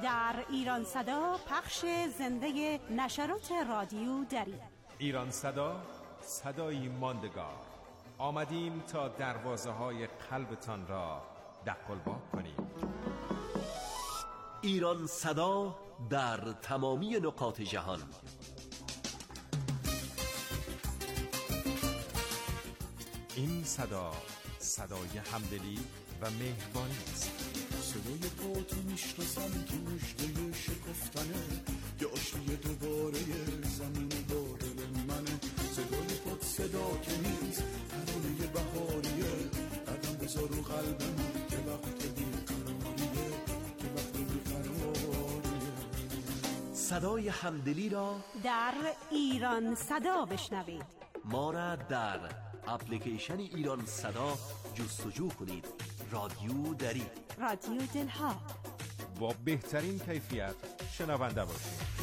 در ایران صدا پخش زنده نشرات رادیو دری. ایران صدا، صدایی ماندگار. آمدیم تا دروازه های قلبتان را دقلبا کنیم. ایران صدا در تمامی نقاط جهان. این صدا، صدای همدلی و مهربانی است. صدای پاتو میشناسم که مژده شکفتنه، یه آشتی دوباره زمین با دل منه. صدای پات صدا که نیست، ترانه بهاریه. قدم بذار رو قلب من که وقت بیقراریه، که وقت بیقراریه. صدای همدلی را در ایران صدا بشنوید. ما را در اپلیکیشن ایران صدا جستجو کنید. رادیو دری، رادیو دلها، با بهترین کیفیت شنونده باشید.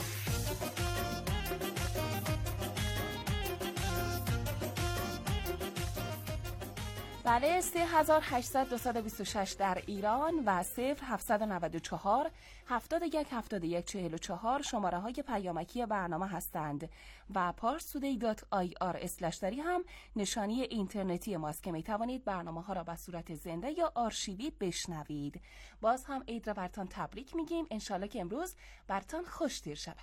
بله، 3800 در ایران و 0794 71 71 44 شماره های پیامکی برنامه هستند و parstoday.ir/dari هم نشانی اینترنتی ماست که می توانید برنامه ها را به صورت زنده یا آرشیوی بشنوید. باز هم عید را برتان تبریک میگیم. انشالله که امروز برتان خوش تیر شود.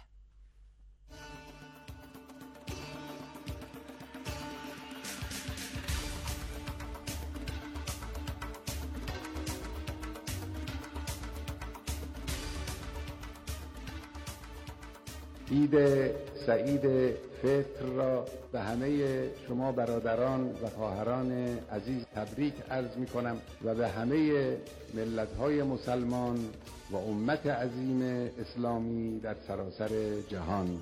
عید سعید فطر را به همه شما برادران و خواهران عزیز تبریک عرض می کنم و به همه ملت‌های مسلمان و امت عظیم اسلامی در سراسر جهان.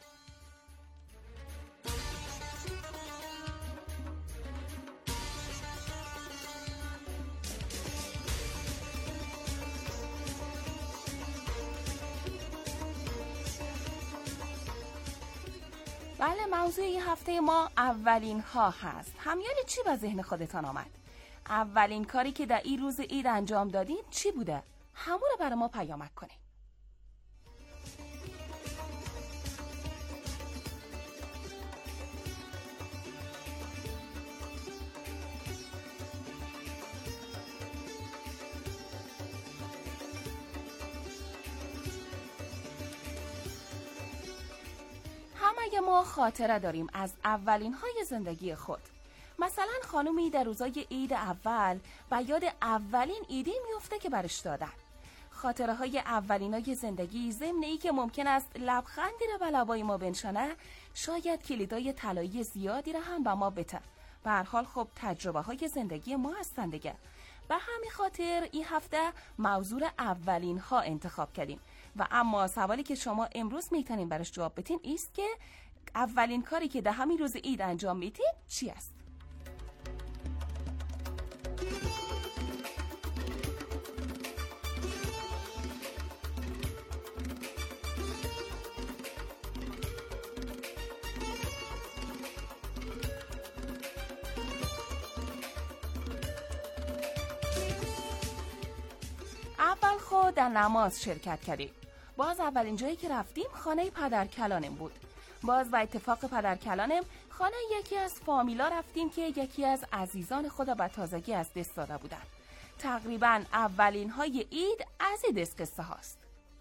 بله، موضوع این هفته ما اولین ها هست. همیاری چی به ذهن خودتان آمد؟ اولین کاری که در این روز عید انجام دادین چی بوده؟ همون رو برای ما پیامک کنین. همه ما خاطره داریم از اولین های زندگی خود. مثلا خانومی در روزای عید اول به یاد اولین عیدی میفته که برش دادن. خاطره های اولین های زندگی ضمن ای که ممکن است لبخندی را به لبای ما بنشانه، شاید کلیدای طلایی زیادی را هم به ما بده. به هر حال خب تجربه های زندگی ما هستند دیگه. به همین خاطر این هفته موضوع اولین ها انتخاب کردیم و اما سوالی که شما امروز میتونین برش جواب بدین است که اولین کاری که در همین روز عید انجام میدین چی است؟ اول خود در نماز شرکت کردیم. باز اولین جایی که رفتیم خانه پدرکلانم بود. باز با اتفاق پدرکلانم خانه یکی از فامیلا رفتیم که یکی از عزیزان خود به تازگی از دست داده بودن. تقریبا اولین های عید از این دست قصه هاست.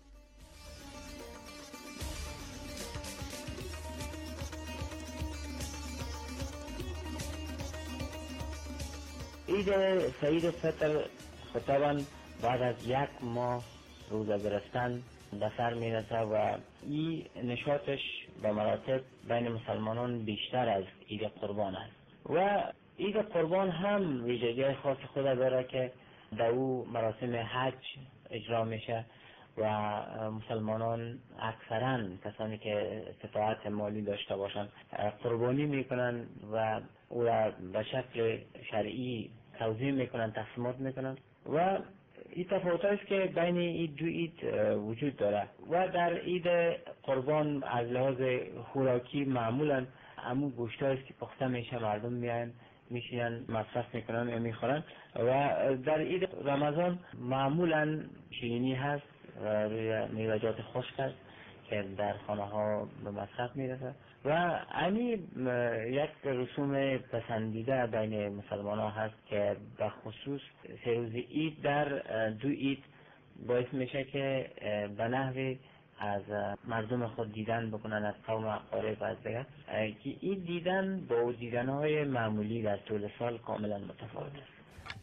عید سعید فطر خطاباً بعد از یک ماه روزه گرفتن به سر میرسه و این نشاطش به مراتب بین مسلمانان بیشتر از عید قربان است و عید قربان هم ویژگی خاص خود داره که در او مراسم حج اجرا میشه و مسلمانان اکثرا کسانی که استطاعت مالی داشته باشند قربانی میکنن و او را به شکل شرعی توزیع میکنن، تقسیمات میکنن و این تفاوت است که بین این دو عید وجود داره و در عید قربان از لحاظ خوراکی معمولا همون گوشت هست که پخته میشه، مردم میان میشینن مصرف میکنن یا میخورن و در عید رمضان معمولا شیرینی هست روی میوه‌جات خشک است که در خانه ها به مصرف میرسه و همین یک رسوم پسندیده بین مسلمان ها هست که به خصوص 3 روز عید در 2 عید باعث میشه که به نحوی از مردم خود دیدن بکنن، از قوم اقارب و از دیگر، که این دیدن با دیدن‌های معمولی در طول سال کاملا متفاوت است.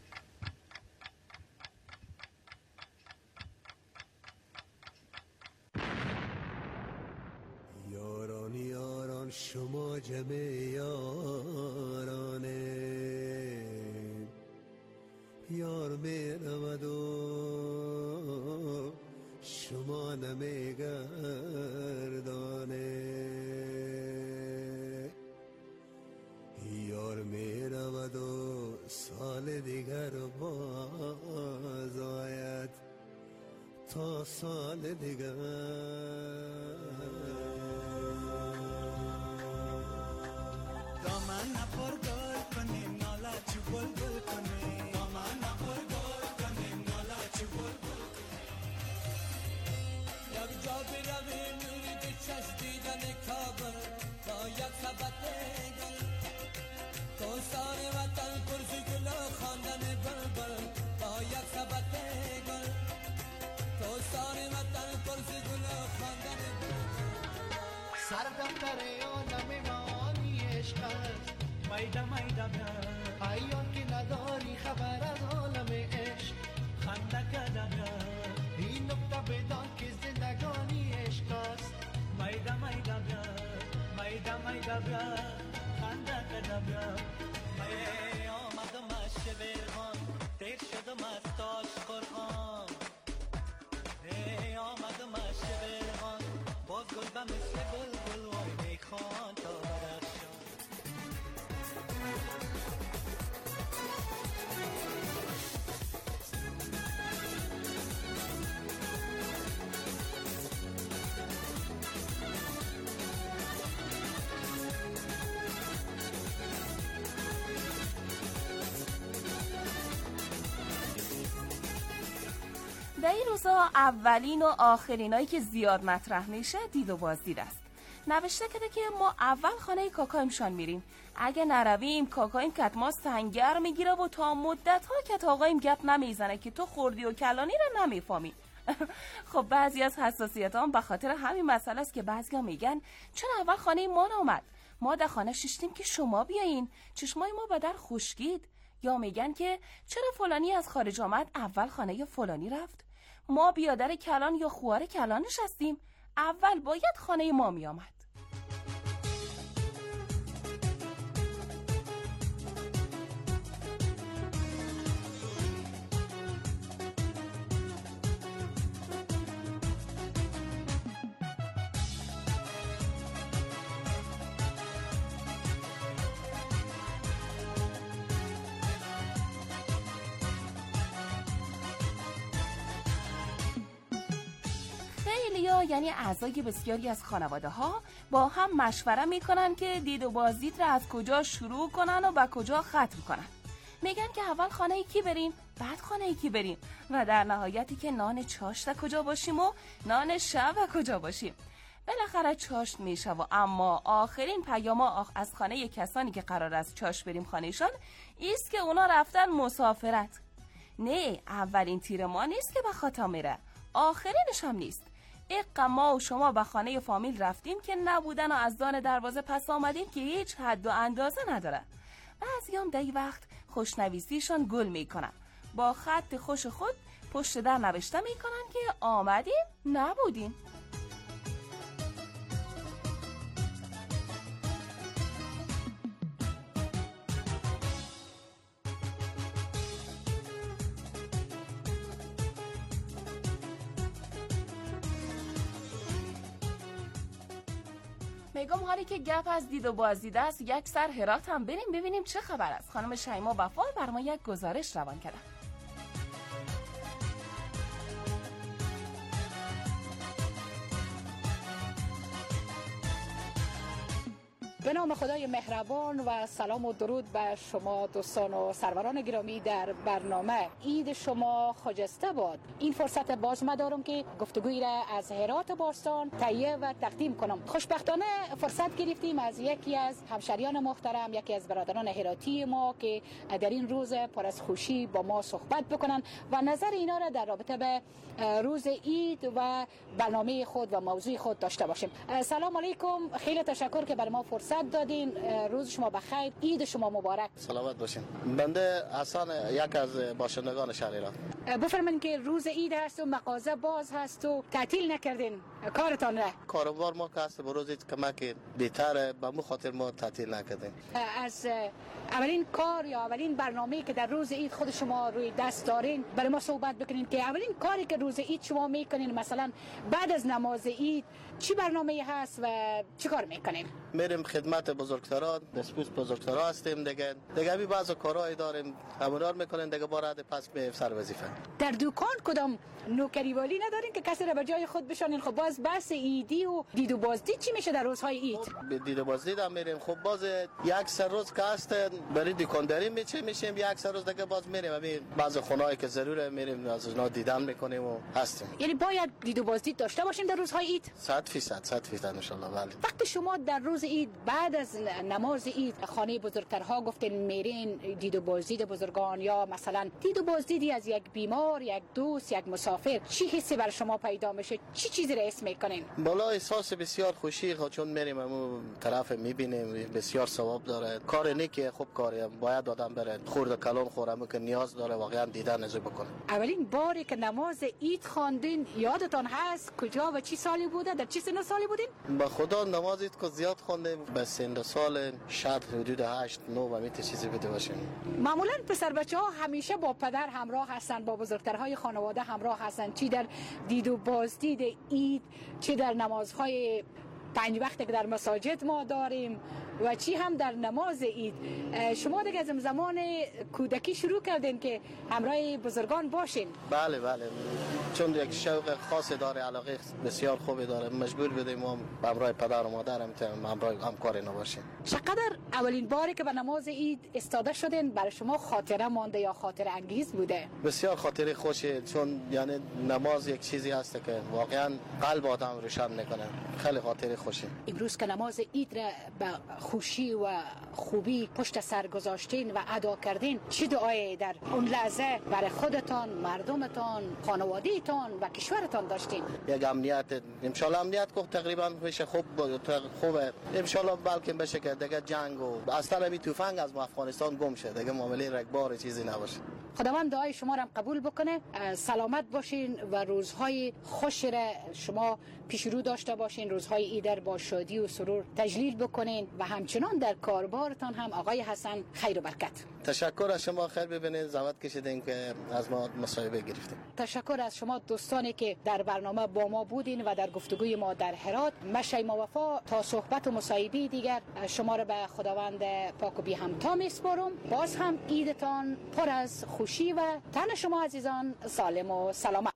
یاران یاران شما جمع یارانه، یار می رود و شما نمی گردانه، یار می رود و سال دیگر باز آید تا سال دیگر. دامن نپر گل کنیم نالا چو گل گل کنیم، دامن نپر گل کنیم نالا چو گل گل کنیم. یک جا برویم نوری به چشیدن کابل با یک سبت گل، کوسان وطن پرسی گل خواندن بلبل با یک سبت گل، کوسان وطن پرسی گل خواندن بلبل. سردم در عالم معانی عشق است، میده میده بیار ایان که نداری خبر از عالم عشق، خنده کده بیار این نکته بدان که زندگانی عشق است، میده میده بیار میده میده بیار خنده کده بیار. می آمدم از شبیران دیر شدم از تاج قرآن، می آمدم از شبیران باز گل به مثل بلبل وای میخوان تا بدخشان. در این روزا اولین و آخرینایی که زیاد مطرح میشه دید و بازدید است. نوشته کرده که ما اول خانه کاکایمشان میریم، اگه نرویم کاکایم کتما سنگر میگیره و تا مدت ها که آقایم گپ نمیزنه که تو خوردی و کلانی رو نمیفهمی. خب بعضی از حساسیت هم به خاطر همین مسئله است که بعضی ها میگن چرا اول خانه ما نامد، ما در خانه ششتیم که شما بیاین، چشمای ما به در خشکید. یا میگن که چرا فلانی از خارج آمد اول خانه فلانی رفت، ما بیادر کلان یا خوار کلان نشستیم، اول باید خانه ما می آمد. یعنی اعضای بسیاری از خانواده ها با هم مشوره میکنن که دید و بازدید را از کجا شروع کنن و به کجا ختم کنن. میگن که اول خانه کی بریم، بعد خانه کی بریم و در نهایتی که نان چاشت کجا باشیم و نان شب کجا باشیم. بالاخره چاشت میشه و اما آخرین پیام از خانه کسانی که قرار است چاشت بریم خانهشان ایست که اونا رفتن مسافرت. نه، اولین تیر ما نیست که به خطا میره، آخرینش هم نیست. ما و شما به خانه فامیل رفتیم که نبودن و از دان دروازه پس آمدیم که هیچ حد و اندازه نداره. بعضی هم در این وقت خوشنویسیشان گل میکنن، با خط خوش خود پشت در نوشته میکنن که آمدیم نبودیم. میگم حالی که گپ از دید و بازدید است، یک سر هرات هم بریم ببینیم چه خبر است. خانم شیما وفا بر ما یک گزارش روان کردن. به نام خدای مهربان و سلام و درود به شما دوستان و سروران گرامی در برنامه عید شما خجسته باد. این فرصت باز دارم که گفتگویی را از هرات باستان تهیه و تقدیم کنم. خوشبختانه فرصت گرفتیم از یکی از همشریان محترم، یکی از برادران هراتی ما که در این روز پر از خوشی با ما صحبت بکنن و نظر اینا را در رابطه به روز عید و برنامه خود و موضوع خود داشته باشیم. سلام علیکم، خیلی تشکر که برای ما فرصت دادین. روز شما بخیر، عید شما مبارک. سلامت باشین. بنده حسن، یک از باشندگان شهر ایران. بفرمایید که روز عید هست و مغازه باز هست و تعطیل نکردین کارتان را؟ کاروبار ما که هست به روز عید کمک بهتره، به مو خاطر ما تعطیل نکردیم. از اولین کار یا اولین برنامه‌ای که در روز عید خود شما روی دست دارین برای ما صحبت بکنین که اولین کاری که روز عید شما میکنین، مثلا بعد از نماز عید چی برنامه‌ای هست و چی کار میکنین؟ میریم خدمت بزرگتران، دستپوس بزرگترا هستیم دیگه بی بعض کارهای داریم، همونار میکنین دیگه بعد پس به سر وظیفه. در دکان کدام نوکری والی ندارین که کسی را به جای خود بشانین؟ خب باز بحث عیدی و دید و بازدید چی میشه در روزهای عید؟ به دید و بازدید هم میریم. خب باز یک سر روز که هست برای دکانداری میشیم، یک سر روز دیگه باز میریم همین بعض خونه‌ای که ضروره میریم از اونا دیدن میکنیم و هستیم. یعنی باید دید و بازدید داشته باشیم در روزهای عید؟ 100% ان شاء الله. بله. وقتی شما در روز عید بعد از نماز عید خانه بزرگترها گفتین میرین دید و بازدید بزرگان یا مثلا دید و بازدیدی از یک بیمار، یک دوست، یک مسافر، چی حسی بر شما پیدا میشه؟ چی چیزی را حس میکنین؟ بالا احساس بسیار خوشی، چون میریم همون طرف میبینیم بسیار ثواب داره. کار نیکی خوب کاریه، باید آدم بره خورد کلان خورم که نیاز داره واقعا دیدن ازو بکنه. اولین باری که نماز عید خواندین یادتان هست کجا و چی سالی بوده؟ در چی سن سالی بودین؟ با خدا نماز عید که زیاد خوندیم، به سن سال شاید حدود 8 9 و میت چیزی بوده باشیم. معمولا پسر بچه‌ها همیشه با پدر همراه هستن، با بزرگترهای خانواده همراه هستن، چی در دید و بازدید عید، چی در نمازهای 5 وقت که در مساجد ما داریم و چی هم در نماز عید. شما دیگه از زمان کودکی شروع کردین که همراه بزرگان باشین؟ بله چون یک شوق خاصی داره، علاقه بسیار خوبی داره، مجبور بودیم ما همراه پدر و مادرم همراه همکار اینا باشیم. چقدر اولین باری که به نماز عید استاده شدین برای شما خاطره مانده یا خاطره انگیز بوده؟ بسیار خاطره خوشی، چون یعنی نماز یک چیزی هست که واقعا قلب آدم روشن میکنه. خیلی خاطره خوشی. امروز که نماز عید را به خوشی و خوبی پشت سر گذاشتین و ادا کردین، چه دعایی در اون لحظه برای خودتان، مردمتان، خانوادهتان و کشورتان داشتین؟ یک امنیت، ان شاء الله امنیت کو تقریبا بشه خوبه، ان شاء الله بلکه بشه که دیگه جنگ و اصلا می تفنگ از افغانستان گم شه، دیگه معامله رگبار چیزی نباشه. خداوند دعای شما را قبول بکنه، سلامت باشین و روزهای خوش را شما پیش رو داشته باشین، روزهای عید با شادی و سرور تجلیل بکنین و همچنان در کاربارتان هم آقای حسن خیر و برکت. تشکر از شما، خیر ببینید، زحمت کشیدین که از ما مصاحبه گرفتین. تشکر از شما دوستانی که در برنامه با ما بودین و در گفتگوی ما در هرات. مشای موفا تا صحبت و مصاحبه دیگر شما را به خداوند پاک و بی همتا میسپارم. باز هم عیدتان پر از خوشی و تن شما عزیزان سالم و سلامت.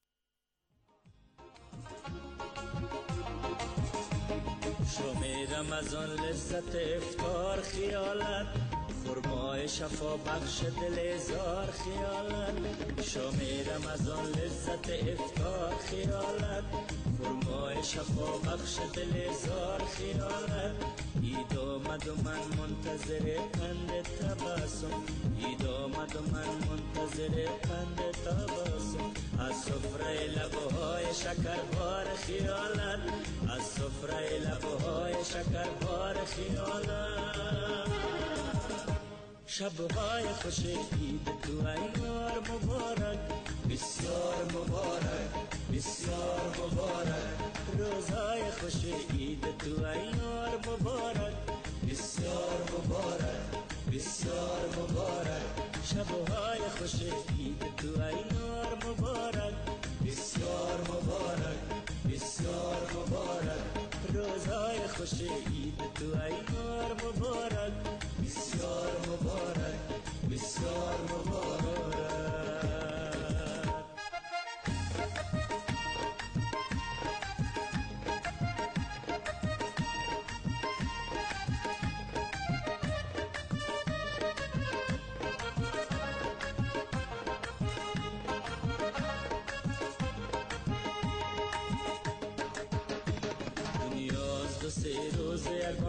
شمیرم از آن لذت افطار خیالت، خرمای شفا بخش دل زار خیالت. شمیرم از آن لذت افطار خیالت، خرمای شفا بخش دل زار خیالت. عید آمد و من منتظر قند تبسم، عید آمد و من منتظر قند تبسم. از سفره لبهای شکربار خیالت، از سفره لبهای شکربار خیالت. شبهای خوش عید تو ایار مبارک، بسیار مبارک، بسیار مبارک. روزهای خوش عید تو ایار مبارک، بسیار مبارک، بسیار مبارک. شبهای خوش عید تو ایار مبارک، بسیار مبارک، بسیار مبارک. روزهای خوش عید تو ایار مبارک، بسیار مبارک، بسیار مبارک.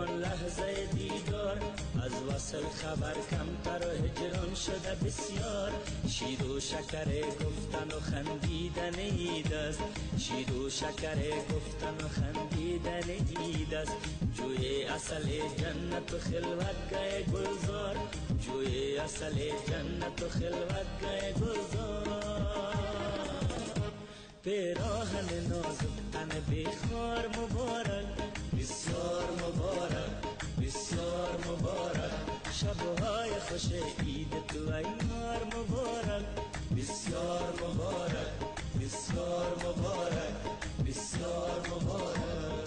همان لحظه دیدار، از وصل خبر کمتر و هجران شده بسیار. شیر و شکر گفتن و خندیدن عید است، شیر و شکر گفتن و خندیدن عید است. جوی اصل جنت و خلوتگاه گلزار، جوی اصل جنت و خلوتگاه گلزار. پیراهن نازک تن بخار مبارک، بسیار مبارک، بسیار مبارک. شبهای خوش عید تو ای یار مبارک، بسیار مبارک، بسیار مبارک، بسیار مبارک.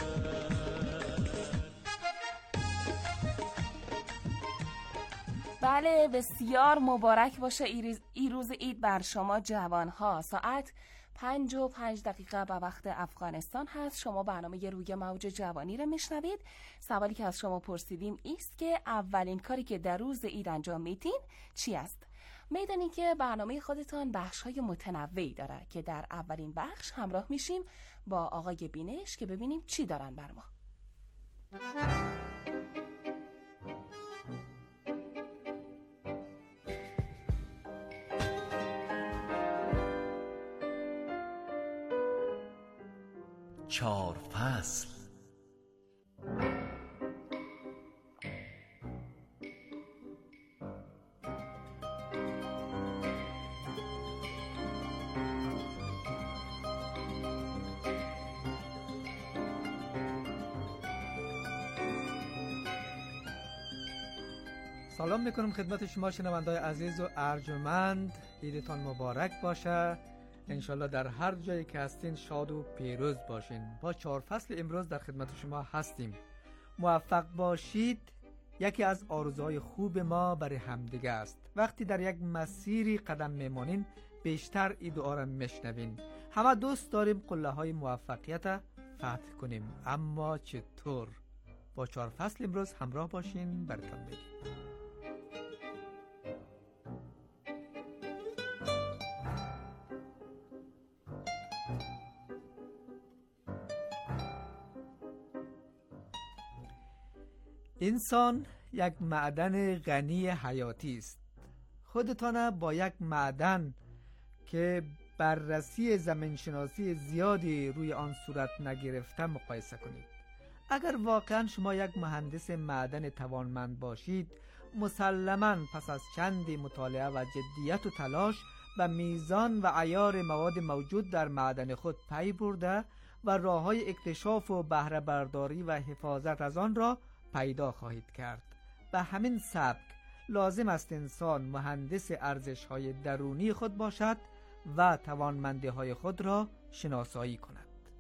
بله، بسیار مبارک باشه ای روز عید بر شما جوانها. ساعت 5:05 به وقت افغانستان هست. شما برنامه روی موج جوانی رو میشنوید. سوالی که از شما پرسیدیم است که اولین کاری که در روز عید انجام میدین چی است؟ میدونید که برنامه خودتان بخش‌های متنوعی داره که در اولین بخش همراه میشیم با آقای بینش که ببینیم چی دارن بر ما. چهار فصل. سلام میکنم خدمت شما شنونده‌های عزیز و ارجمند. عیدتان مبارک باشه. انشالله در هر جایی که هستین شاد و پیروز باشین. با 4 فصل امروز در خدمت شما هستیم. موفق باشید یکی از آرزوهای خوب ما برای همدیگه است. وقتی در یک مسیری قدم میمانین بیشتر این دعا را میشنوین. همه دوست داریم قله های موفقیت فتح کنیم، اما چطور؟ با 4 فصل امروز همراه باشین براتون بگیم. انسان یک معدن غنی حیاتی است. خودتان با یک معدن که بررسی زمینشناسی زیادی روی آن صورت نگرفته مقایسه کنید. اگر واقعا شما یک مهندس معدن توانمند باشید، مسلماً پس از چندی مطالعه و جدیت و تلاش به میزان و عیار مواد موجود در معدن خود پی برده و راه‌های اکتشاف و بهره برداری و حفاظت از آن را پیدا خواهید کرد. به همین سبک لازم است انسان مهندس ارزش‌های درونی خود باشد و توانمندی‌های خود را شناسایی کند.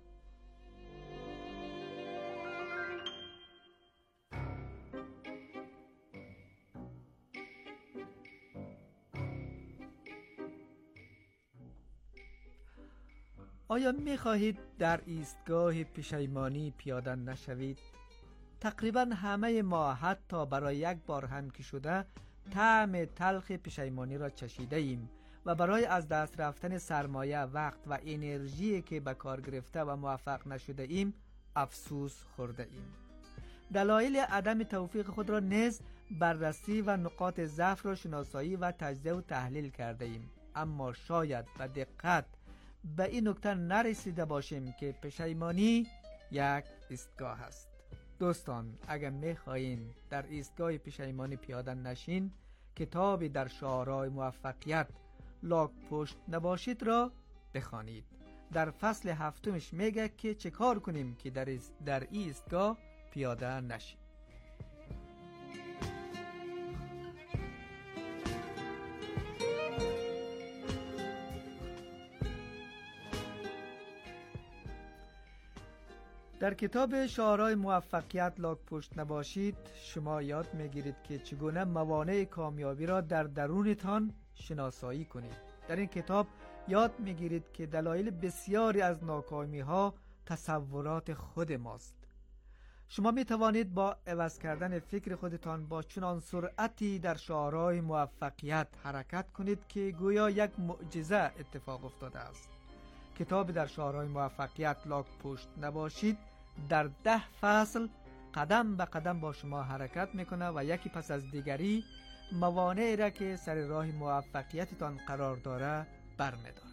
آیا می‌خواهید در ایستگاه پشیمانی پیاده نشوید؟ تقریبا همه ما حتی برای یک بار هم که شده طعم تلخ پشیمانی را چشیده ایم و برای از دست رفتن سرمایه، وقت و انرژی که به کار گرفته و موفق نشده ایم افسوس خورده ایم. دلایل عدم توفیق خود را نیز بررسی و نقاط ضعف را شناسایی و تجزیه و تحلیل کرده ایم، اما شاید به دقت به این نکته نرسیده باشیم که پشیمانی یک ایستگاه است. دوستان، اگر میخواین در ایستگاه پشیمانی پیاده نشین، کتابی در شاهراه موفقیت لاک پشت نباشید را بخوانید. در فصل 7 میگه که چه کار کنیم که در ایستگاه پیاده نشیم. در کتاب شاهراه موفقیت لاک پشت نباشید شما یاد میگیرید که چگونه موانع کامیابی را در درونتان شناسایی کنید. در این کتاب یاد میگیرید که دلایل بسیاری از ناکامی ها تصورات خود ماست. شما می توانید با عوض کردن فکر خودتان با چنان سرعتی در شاهراه موفقیت حرکت کنید که گویا یک معجزه اتفاق افتاده است. کتاب در شاهراه موفقیت لاک پشت نباشید در 10 فصل قدم به قدم با شما حرکت میکنه و یکی پس از دیگری موانعی را که سر راه موفقیتتان قرار داره برمی‌داره.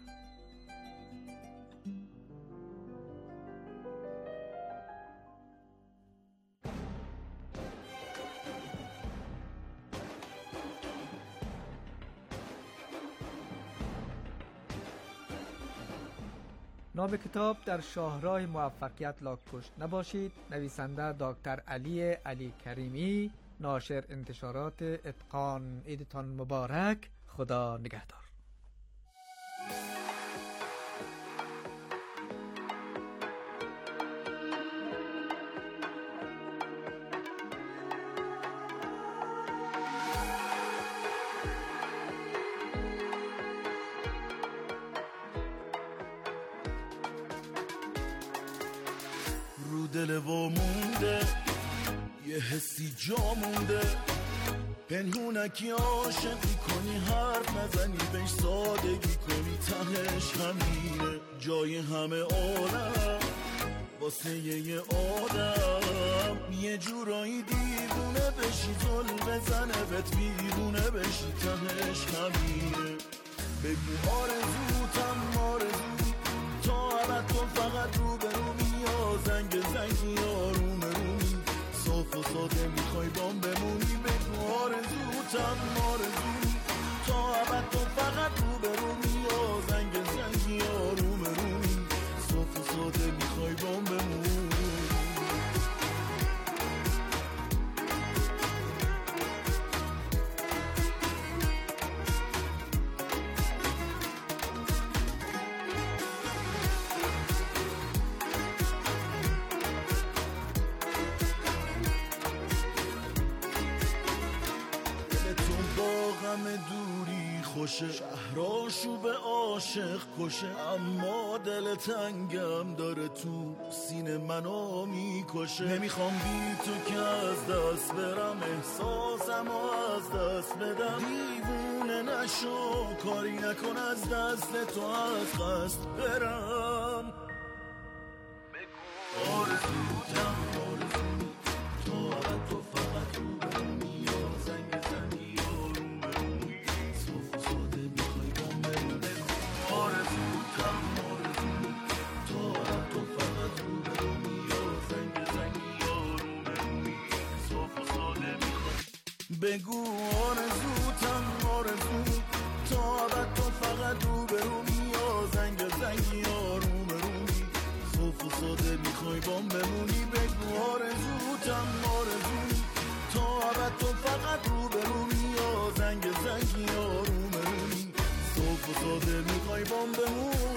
نام کتاب در شاهراه موفقیت لاک پشت نباشید. نویسنده دکتر علی کریمی، ناشر انتشارات اتقان. عیدتان مبارک. خدا نگهدار. دل و مونده یه حسی جا مونده، پنهونکی عاشقی کنی حرف نزنی بهش سادگی کنی، تهش همینه جای همه عالم واسه یه آدم، یه جورایی دیوونه بشی زل بزنه بهت بیرونه بشی، تهش همینه. بگو آرزوتم آرزو تا ابد کن فقط رو به رومی، یا زنگی یا رومه رومی، صاف و ساده میخوای بام بمونی. بگو آرزوتم آرزو تا ابد کن فقط رو به رومی، یا زنگی یا رومه رومی، صاف و ساده میخوای بام بمونی. دوری خوشه، شهراشو به عاشق کشه، اما دل تنگم داره تو سینه منو میکشه. نمیخوام بی تو که از دست برم، احساسم از دست بدم، دیوونه نشو کاری نکن از دست تو از قصد برم. بگو آرزوتم آرزو تا ابد تو فقط رو برمی، یا زنگ زنی بگو آرزوتم آرزو تا ابد تو فقط رو به رومی، یا زنگی یا رومه رومی، صاف و ساده میخوای بام بمونی. بگو آرزوتم آرزو تا ابد تو فقط رو به رومی، یا زنگی یا رومه رومی، صاف و ساده میخوای بام بمونی.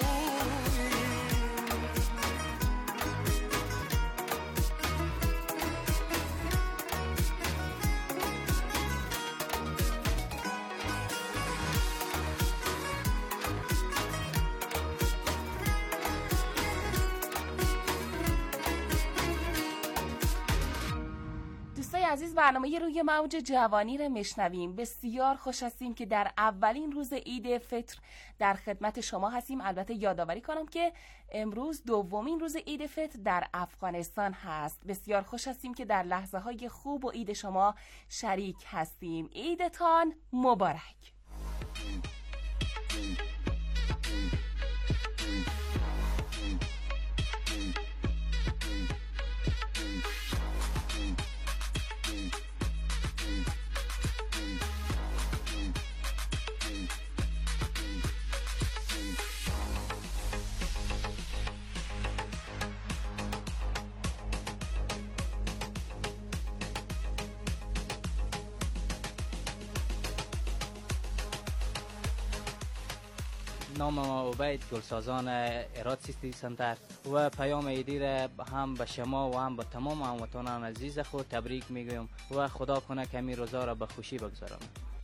عزیز، برنامه روی موج جوانی رو میشنویم. بسیار خوش هستیم که در اولین روز عید فطر در خدمت شما هستیم. البته یادآوری کنم که امروز دومین روز عید فطر در افغانستان هست. بسیار خوش هستیم که در لحظه های خوب و عید شما شریک هستیم. عیدتان مبارک. نام ما عبید گلسازان اراد سیستی سنتر و پیام عیدی را هم به شما و هم به تمام هموطنان عزیز خود تبریک میگویم و خدا کنه که این روزا را به خوشی بگذارم.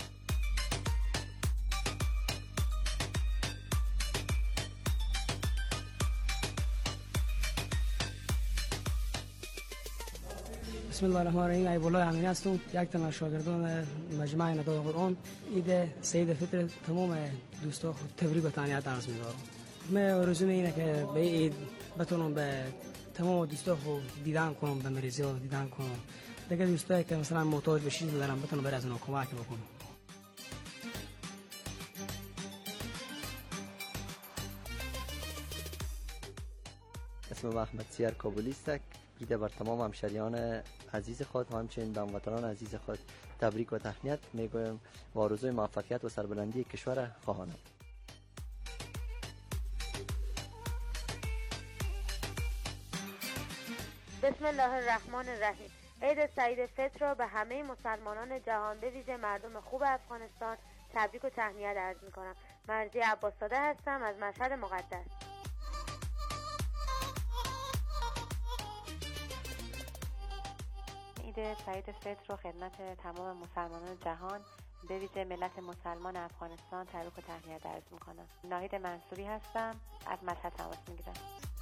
بسم الله الرحمن الرحیم. ایبالله امینی هستم، یک تن از شاگردان مجمع ندای قرآن. عید سعید فطر تمام دوستا خود تبریک و تهنیت عرض می‌کنم. من آرزوم اینه که به عید بتونم به تمام دوستا خود دیدن کنم، به مریضا دیدن کنم. دیگه دوستایی که مثلا محتاج به چیزی دارن بتونم برای از اونها کمک بکنم. اسمم احمد سیر کابلی است. ایده بر تمام همشریان عزیز خود و همچنین به هموطنان عزیز خود تبریک و تهنیت میگویم و آرزوی موفقیت و سربلندی کشور خواهانم. بسم الله الرحمن الرحیم. عید سعید فطر را به همه مسلمانان جهان به ویژه مردم خوب افغانستان تبریک و تهنیت عرض می‌کنم. مرضیه عباس‌زاده هستم از مشهد مقدس. عید سعید فطر رو خدمت تمام مسلمانان جهان به ویژه ملت مسلمان افغانستان تبریک و تهنیت عرض می‌کنم. ناهید منصوری هستم از مشهد تماس می‌گیرم.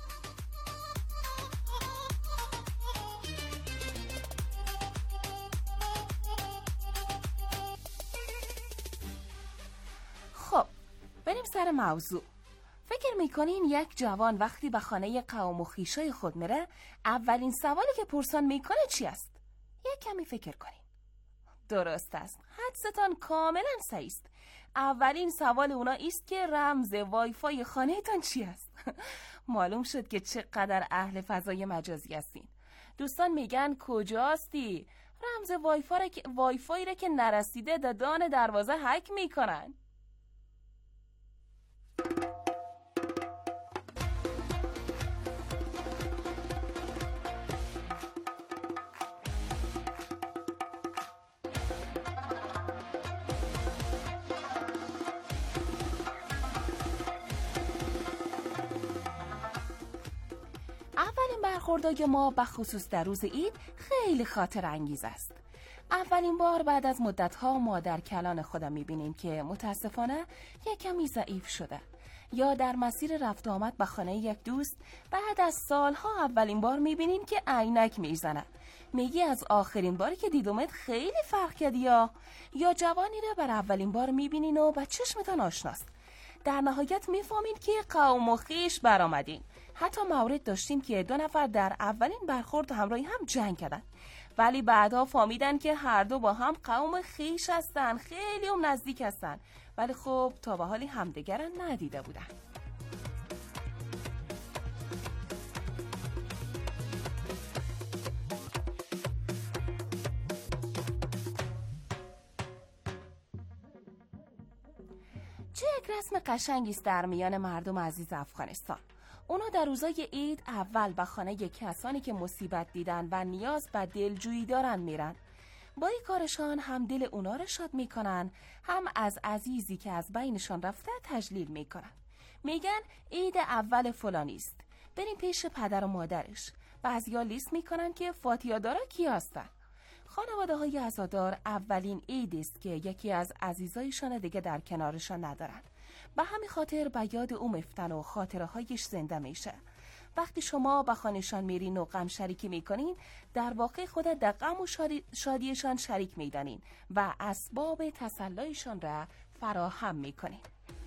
خب بریم سر موضوع. فکر میکنین یک جوان وقتی به خانه قوم و خویشای خود میره اولین سوالی که پرسان میکنه چی است؟ یک کمی فکر کنین. درست است، حدستان کاملا صحیح است. اولین سوال اونا است که رمز وای فای خانه تان چی است؟ معلوم شد که چقدر اهل فضای مجازی هستین. دوستان میگن کجاستی؟ رمز وای فای را که نرسیده ددان دروازه هک میکنن. اولین برخوردای ما به خصوص در روز عید خیلی خاطر انگیز است. اولین بار بعد از مدت‌ها ما در کلان خودم می‌بینیم که متاسفانه یک کمی ضعیف شده، یا در مسیر رفت و آمد به خانه یک دوست بعد از سالها اولین بار می‌بینیم که عینک میزنه. میگی از آخرین باری که دیدمت خیلی فرق کردی، یا جوانی رو بر اولین بار می‌بینین و با چشمتان آشناست. در نهایت میفهمین که قوم و خویش برآمدین. حتی مورد داشتیم که 2 نفر در اولین برخورد همراهی هم جنگ کردن، ولی بعدا فهمیدن که هر دو با هم قوم خویش هستن، خیلی هم نزدیک هستن، ولی خب تا به حالی همدیگر ندیده بودن. چه یک رسم قشنگی است در میان مردم عزیز افغانستان. اونا در روزای عید اول به خانه کسانی که مصیبت دیدن و نیاز به دلجویی دارن میرن. با این کارشان هم دل اونا رو شاد میکنن، هم از عزیزی که از بینشان رفته تجلیل میکنن. میگن عید اول فلانی است، بریم پیش پدر و مادرش. بعضیا لیست میکنن که فاتحه‌دارا کی هستن. خانواده های عزادار اولین عید است که یکی از عزیزایشان دیگه در کنارشان ندارن. به همین خاطر به یاد او میفتن و خاطره هایش زنده میشه. وقتی شما به خانه‌شان میرین و غم شریکی میکنین، در واقع خود در غم و شادیشان شریک میدانین و اسباب تسلایشان را فراهم میکنین.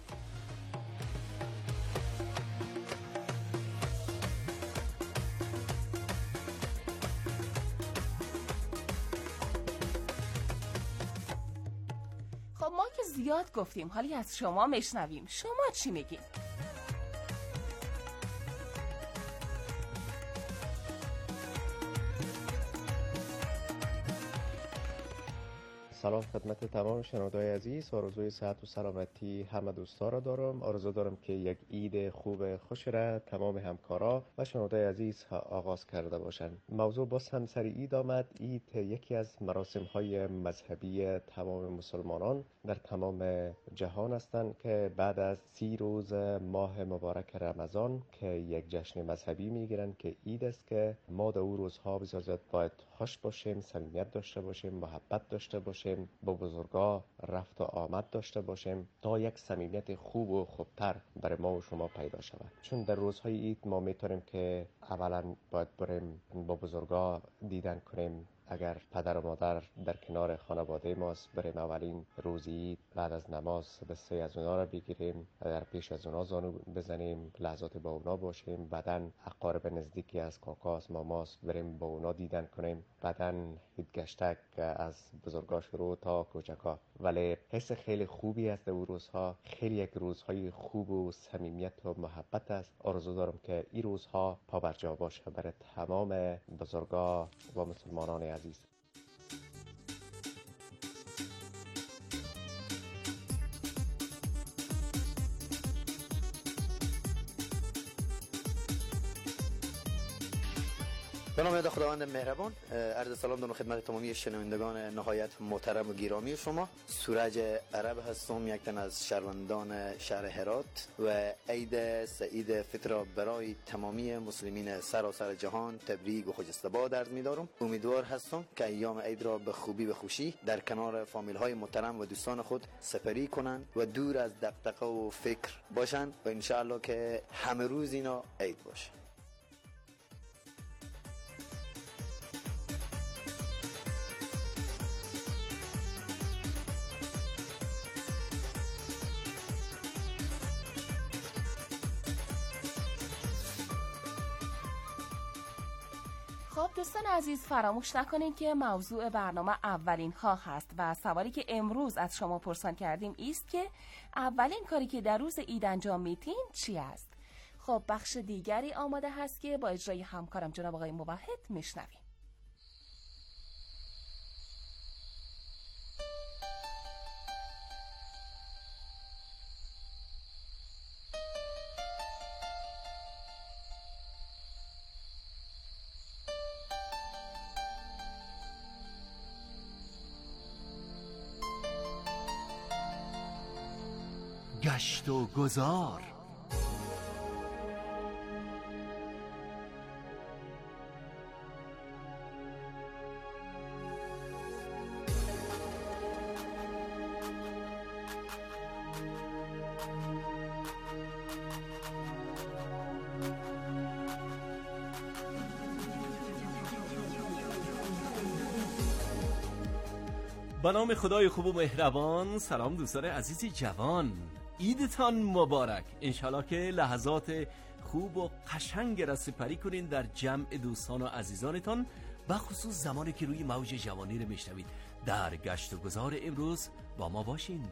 خب ما که زیاد گفتیم، حالی از شما میشنویم. شما چی میگین؟ سلام خدمت تمام شنونده‌های عزیز. آرزوی صحت و سلامتی همه دوستا را دارم. آرزو دارم که یک عید خوب خوش را تمام همکارا و شنونده‌های عزیز آغاز کرده باشند. موضوع باز هم سر عید آمد. عید یکی از مراسم‌های مذهبی تمام مسلمانان در تمام جهان هستند که بعد از 30 روز ماه مبارک رمضان که یک جشن مذهبی میگیرند که عید است، که ما در اون روزها بسیار باید خوش باشیم، صمیمیت داشته باشیم، محبت داشته باشیم، با بزرگا رفت و آمد داشته باشیم تا یک صمیمیت خوب و خوبتر برای ما و شما پیدا شود. چون در روزهای عید ما میتونیم که اولا باید بریم با بزرگا دیدن کنیم، اگر پدر و مادر در کنار خانواده ماست، بریم اولین روز عید بعد از نماز دسته از اونا را بگیریم، در پیش از اونا زانو بزنیم، لحظات با اونا باشیم. بعدن اقارب نزدیکی از کاکاست، ماماست، بریم با اونا دیدن کنیم. بعدن گشتک از بزرگا شروع تا کوچکا. ولی حس خیلی خوبی است در روزها، خیلی یک روزهای خوب و صمیمیت و محبت است. آرزو دارم که این روزها پابرجا باشه برای تمام بزرگا و مسلمانان عزیز. به نام خداوند مهربان، عرض سلام دارم خدمت تمامی شنوندگان نهایت محترم و گرامی شما. سورج عرب هستم، یک تن از شهروندان شهر هرات و عید سعید فطر را برای تمامی مسلمین سراسر جهان تبریک و خجسته باد عرض می‌دارم. امیدوار هستم که ایام عید را به خوبی و خوشی در کنار فامیل های محترم و دوستان خود سپری کنند و دور از دغدغه و فکر باشند و ان شاء الله که همه روز اینا عید باشه. خب دوستان عزیز، فراموش نکنید که موضوع برنامه اولین ها هست و سوالی که امروز از شما پرسان کردیم است که اولین کاری که در روز عید انجام میدین چی است؟ خب بخش دیگری آماده هست که با اجرای همکارم جناب آقای موحد میشنویم. گشت و گذار. به نام خدای خوب و مهربان. سلام دوستان عزیزی جوان، عیدتان مبارک. انشالله که لحظات خوب و قشنگ را سپری کنین در جمع دوستان و عزیزانتان، و خصوص زمانی که روی موج جوانی رو میشنوید. در گشت و گذار امروز با ما باشین.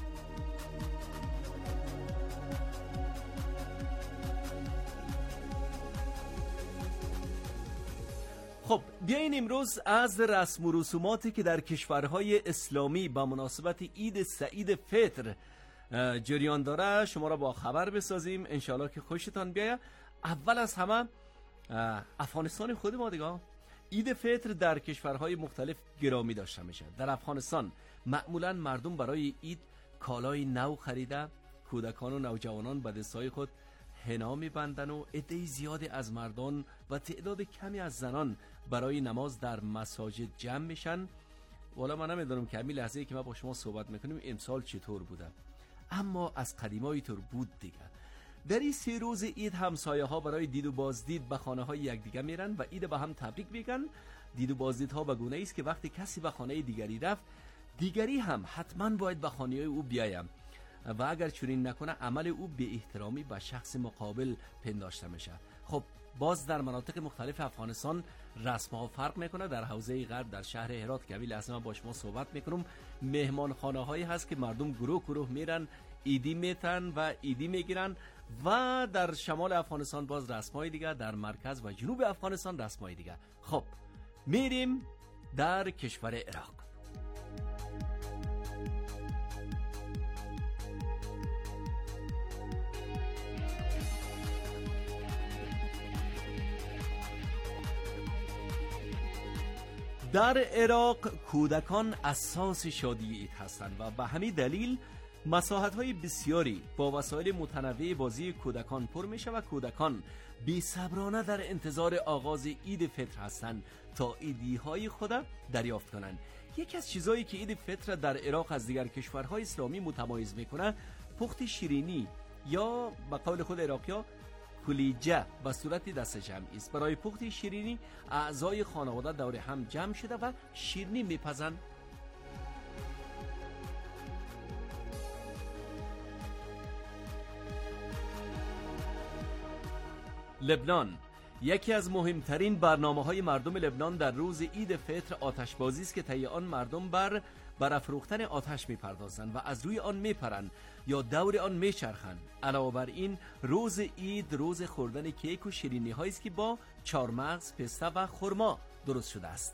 خب بیاین امروز از رسم و رسوماتی که در کشورهای اسلامی با مناسبت عید سعید فطر جریان داره شما را با خبر بسازیم. انشالله که خوشتان بیاید. اول از همه افغانستان خود ما دیگه عید فطر در کشورهای مختلف گرامی داشته میشه. در افغانستان معمولا مردم برای عید کالای نو خریده، کودکان و نوجوانان به دستای خود حنا میبندن و عده زیادی از مردان و تعداد کمی از زنان برای نماز در مساجد جمع میشن. والا من نمیدونم که همین لحظه‌ای که ما با شما صحبت میکنیم امسال چطور بوده، اما از قدیمایی طور بود دیگه. در این 3 روز عید همسایه ها برای دید و بازدید به خانه های یکدیگر میرن و عید به هم تبریک میگن. دید و بازدید ها به گونه است که وقتی کسی به خانه دیگری رفت، دیگری هم حتما باید به خانه او بیایم و اگر چنین نکنه عمل او به احترامی به شخص مقابل پنداشته میشه. خب باز در مناطق مختلف افغانستان رسم ها فرق میکنه. در حوزه غرب در شهر هرات که لحظه من با شما صحبت میکنم، مهمان خانه هایی هست که مردم گروه میرن عیدی میتن و عیدی میگیرن، و در شمال افغانستان باز رسم های دیگه، در مرکز و جنوب افغانستان رسم های دیگه. خب میریم در کشور عراق. در عراق کودکان اساس شادی عید هستند و به همین دلیل مساحت‌های بسیاری با وسایل متنوع بازی کودکان پر میشه و کودکان بی‌صبرانه در انتظار آغاز عید فطر هستند تا عیدی‌های خود دریافت کنند. یکی از چیزایی که عید فطر در عراق از دیگر کشورهای اسلامی متمایز میکنه پخت شیرینی یا به قول خود عراقی‌ها کلیجه به صورت دست جمعی است. برای پخت شیرینی اعضای خانواده دور هم جمع شده و شیرینی میپزند. لبنان یکی از مهمترین برنامه‌های مردم لبنان در روز عید فطر آتشبازی است که طی آن مردم بر برافروختن آتش میپردازند و از روی آن میپرند یا دور آن میچرخند. علاوه بر این روز عید روز خوردن کیک و شیرینی هایی است که با چارمغز، پسته و خرما درست شده است.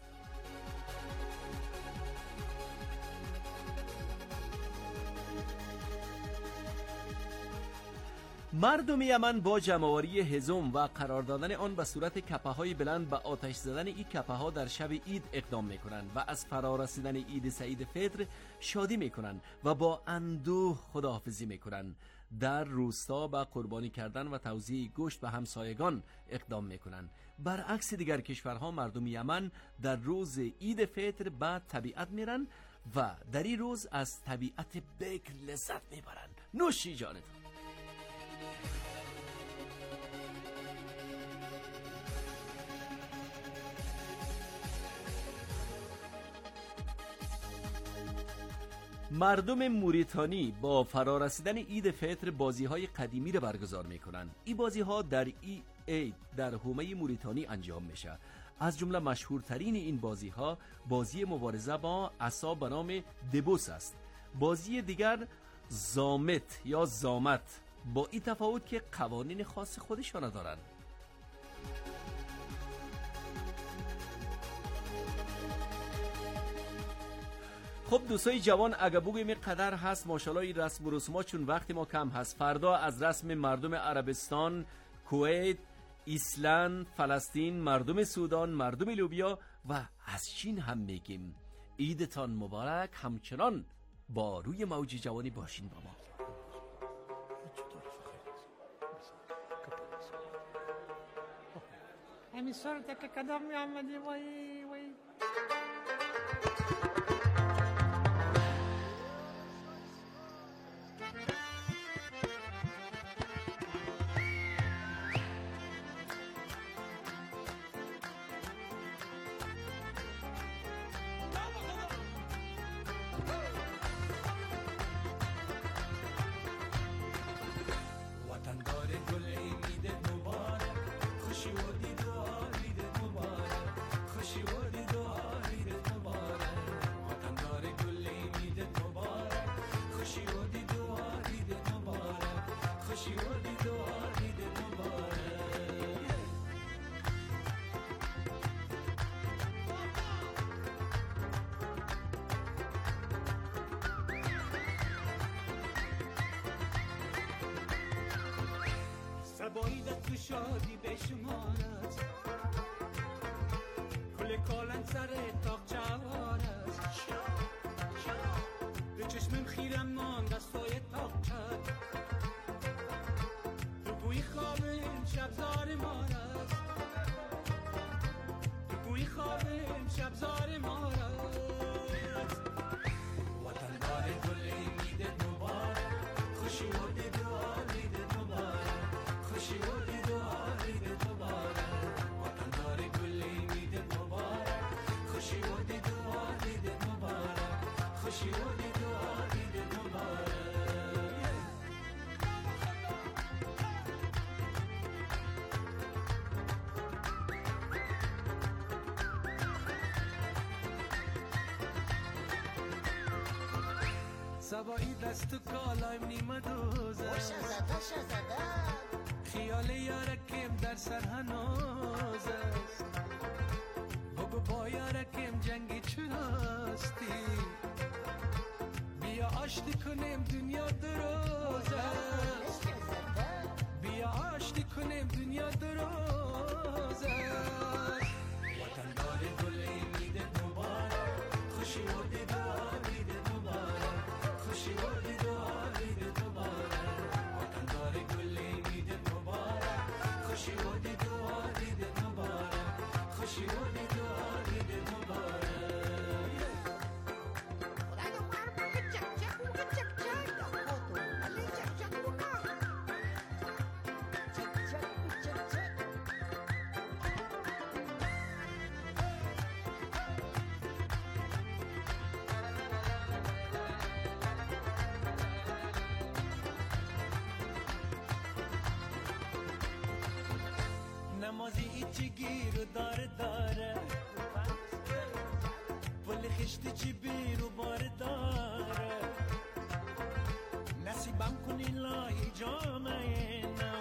مردم یمن با جمع‌آوری هزم و قرار دادن آن به صورت کپه‌های بلند به آتش زدن این کپه‌ها در شب عید اقدام می‌کنند و از فرارسیدن عید سعید فطر شادی می‌کنند و با اندوه خداحافظی می‌کنند. در روستا به قربانی کردن و توزیع گوشت به همسایگان اقدام می‌کنند. برعکس دیگر کشورها مردم یمن در روز عید فطر به طبیعت میرن و در این روز از طبیعت بکر لذت میبرند. نوشی جانتان. مردم موریتانی با فرارسیدن عید فطر بازی‌های قدیمی را برگزار می‌کنند. این بازی‌ها در عید در حومه موریتانی انجام میشه. از جمله مشهورترین این بازی‌ها بازی مبارزه با عصا به نام دبوس است. بازی دیگر زامت یا زامت، با این تفاوت که قوانین خاص خودشان دارند. خب دوستای جوان، اگه بگویم قدر هست ماشاءالله این رسم و رسومات، چون وقت ما کم هست. فردا از رسم مردم عربستان، کویت، ایسلند، فلسطین، مردم سودان، مردم لوبیا و از چین هم میگیم. عیدتان مبارک. همچنان با روی موج جوانی باشین با ما. همین صورت که کدام می آمدی وای سبایدت تو شادی بشمارد، کل کالن سر تاق چوارد، به چشمم خیرم ماند از سایه تاق چد، تو بوی خوابم شبزار مارد، تو بوی خوابم شبزار مارد. وطن دار گل میدت مبارک، خوشی و دیدار دیدت مبارک، خوشی و دیدار دیدت مبارک. وطن دار گل میدت مبارک، خوشی و دیدار دیدت مبارک، خوشی و دیدار دیدت مبارک. سبایی دست و کالایم نیمه دوزه، خیال یارکیم در سر هنوز است، بگو با یارکیم جنگی چراستی، بیا آشتی کنیم دنیا دروز است، بیا آشتی کنیم دنیا دروز است. وطن دار گلی میدت مبارک، خوشی و دیدار دیدت مبارک، خوشی و دیدار دیدت مبارک. وطن دار گلی میدت مبارک، خوشی و دیدار دیدت مبارک، خوشی و دیدار دیدت مبارک. خشتی چی گیر و داره پل خشتی چی بیر و بار داره نصیبم کنی لای جامعه نو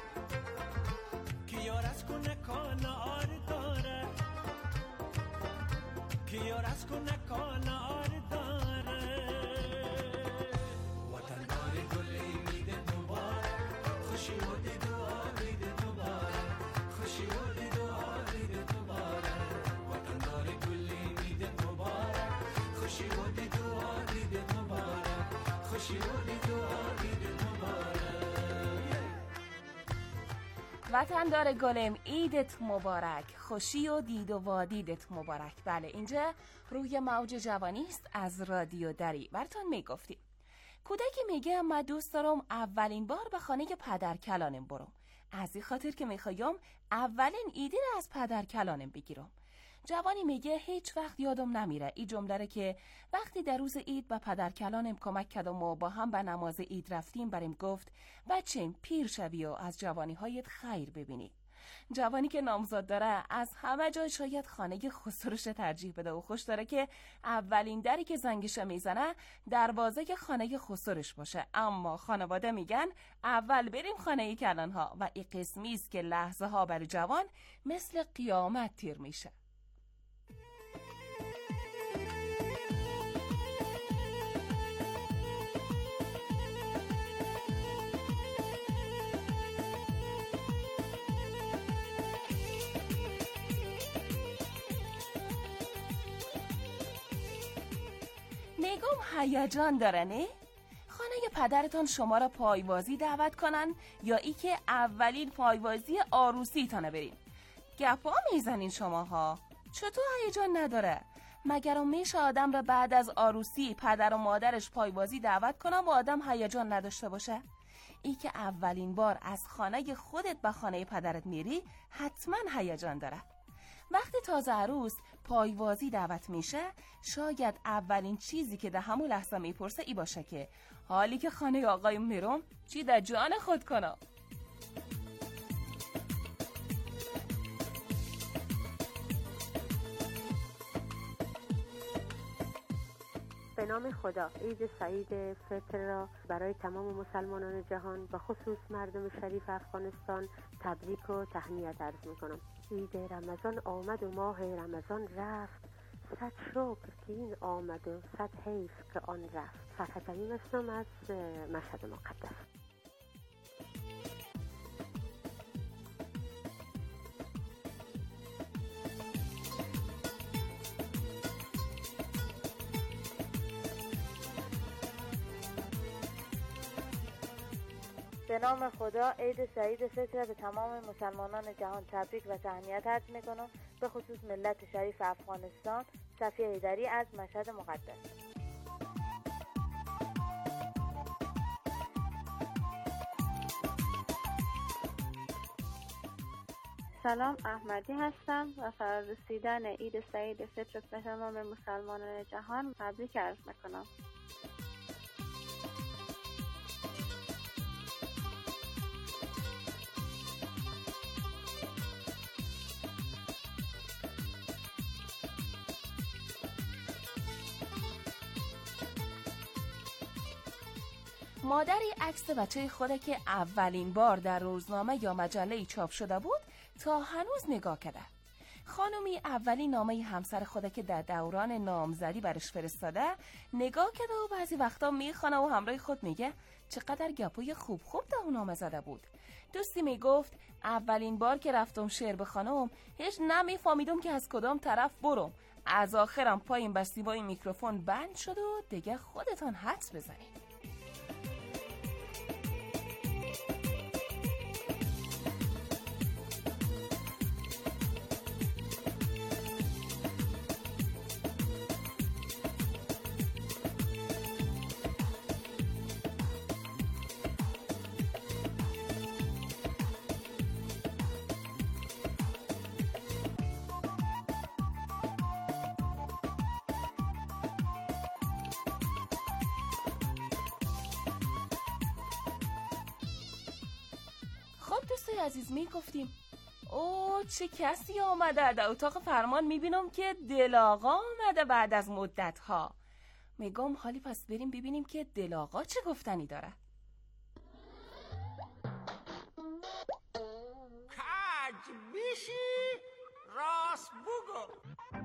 که یار از کنه کالا آر داره که یار از کنه کالا آر داره وطن داره گلی میده مبارک خوشی و دید و آرید مبارک خوشی و دید و آرید مبارک وطن داره گلی میده مبارک خوشی و دید و آرید مبارک خوشی و دید و آرید مبارک وطن داره گلم عیدت مبارک خوشی و دید و وادیدت مبارک. بله اینجا روی موج جوانی است از رادیو دری. براتون میگفتیم کودکی میگه من دوست دارم اولین بار به خانه پدر کلانم برم، از این خاطر که میخوایم اولین ایدی رو از پدر کلانم بگیرم. جوانی میگه هیچ وقت یادم نمیره این جمله که وقتی در روز عید به پدر کلانم کمک کردم و با هم به نماز عید رفتیم بریم گفت بچه‌م پیر شوی و از جوانی هایت خیر ببینی. جوانی که نامزاد داره از همه جای شاید خانه خسروش ترجیح بده و خوش داره که اولین دری که زنگش میزنه دروازه خانه خسروش باشه، اما خانواده میگن اول بریم خانه کلان ها و این قسمی است که لحظه ها برای جوان مثل قیامت تیر میشه. میگم هیجان داره نه؟ خانه پدرتان شما را پایوازی دعوت کنن یا ای که اولین پایوازی عروسی تانه برین؟ گپا میزنین شماها؟ چطور هیجان نداره؟ مگر میشه آدم را بعد از عروسی پدر و مادرش پایوازی دعوت کنن و آدم هیجان نداشته باشه؟ ای که اولین بار از خانه خودت به خانه پدرت میری حتما هیجان داره. وقتی تازه عروس پایوازی دعوت میشه شاید اولین چیزی که در همون لحظه میپرسه ای باشه که حالی که خانه آقای میرم چی در جان خود کنم. به نام خدا عید سعید فطر را برای تمام مسلمانان جهان و خصوص مردم شریف افغانستان تبریک و تهنیت عرض میکنم. عید رمضان آمد و ماه رمضان رفت، صد شکر که این آمد و صد حیف که آن رفت. فتح تمیم هستم از مشهد مقدس. به نام خدا عید سعید فطر به تمام مسلمانان جهان تبریک و تهنیت عرض میکنم، به خصوص ملت شریف افغانستان. صفیه ایدری از مشهد مقدس. سلام، احمدی هستم و فرارسیدن عید سعید فطر به تمام مسلمانان جهان تبریک عرض میکنم. مادری عکس بچه خوده که اولین بار در روزنامه یا مجله چاپ شده بود تا هنوز نگاه کرده. خانومی اولین نامه همسر خوده که در دوران نامزدی برش فرستاده نگاه کرده و بعضی وقتا میخونه و همراه خود میگه چقدر گپوی خوب در اون نامه زده بود. دوستی میگفت اولین بار که رفتم شعر بخوانم هیچ نمیفهمیدم که از کدام طرف برم. از آخرم پایم بستیبای میکروفون بند شد و دیگه خودتان حدس بزنید. خب دوستای عزیز، می گفتیم اوه چه کسی آمده؟ در اتاق فرمان میبینم که دل آقا آمده بعد از مدت ها. میگم حالی پس بریم ببینیم که دل آقا چه گفتنی داره. کج بیشی راست بگو.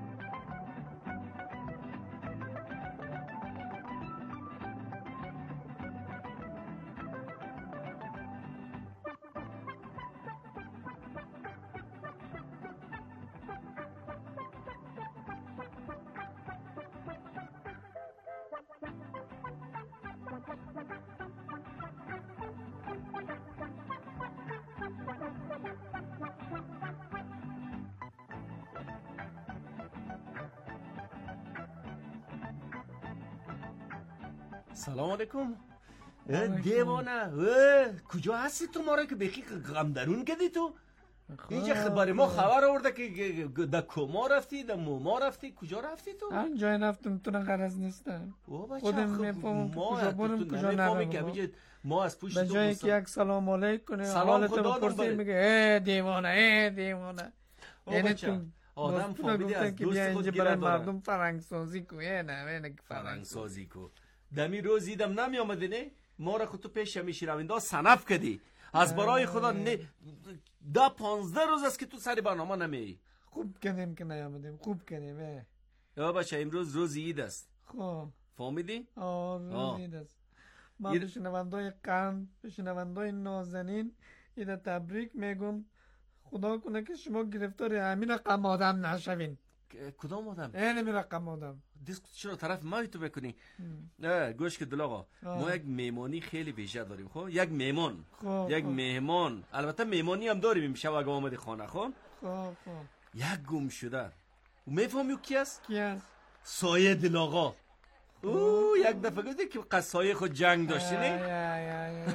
سلام علیکم. دیوانه کجا هستی تو؟ ما را که بخی غم درون کردی تو. اینجا برای ما خبر آورده که در کما رفتی، در موما رفتی. کجا رفتی تو؟ هر جای رفتم تو را غرض نیستم. خودم میفهمم کجا برم کجا نرم. ما از پشت تو به جایی که یک سلام علیک کنه حالتو بپرسی میگه ای دیوانه ای دیوانه. یعنی تو آدم فهمیده از دوست خود برای مردم فرنگ سازی کو. نه فرنگ سازی کو. دمی روز دیدم نمی آمده نه؟ ما را خود تو پیش همیشه روینده صنف کردی. از برای خدا نه 10-15 روز است که تو سر برنامه نمی. خوب کردیم که نیامدیم. خوب کردیم. یا بچه امروز روز عید است. خب فهمیدی؟ روز عید است. من به شنوندای قند، به شنوندای نازنین عید تبریک میگم. خدا کنه که شما گرفتار همین رقم آدم نشوین. کدام آدم؟ این رقم آدم. دیسک چرا طرف ما تو بکنی؟ نه گوش که دل آقا ما یک مهمانی خیلی ویژه داریم. خب یک مهمان یک مهمان البته مهمانی هم داریم امشب اگه آمدی خانه. خب یک گم شده میفهمی کی است؟ کی است؟ سایه دل آقا. او یک دفعه گفتی که قصای خود جنگ داشتی نه؟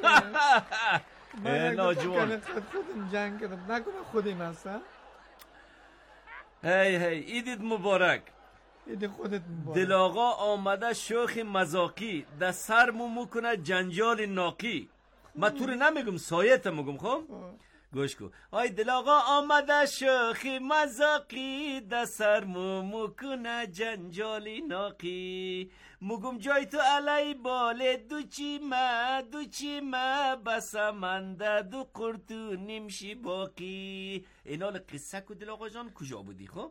ناجوان خودم جنگ کردم نکنه خودم هستم. هی ایدید مبارک. ایدی خودت مبارک. دل آقا آمده شوخ مزاقی در سر مو کنه جنجال ناقی. من تو رو نمیگم سایت میگم. خب گوش کو. آی دل آقا آمده شوخ مزاقی در سر مو کنه جنجال ناقی. مگم جای تو علی باله دوچی ما بسمنده دو قرتو نمشی باقی. اینال قصه کو دل آقا جان کجا بودی؟ خب